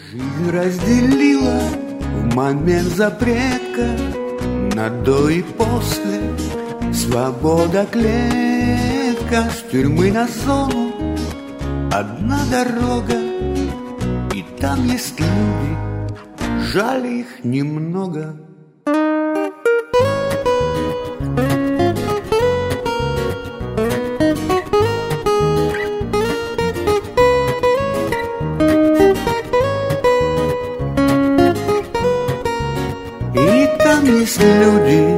Жизнь разделила в момент запрета на до и после. Свобода клетка, с тюрьмы на зону одна дорога, и там есть люди, жаль их немного. И там есть люди,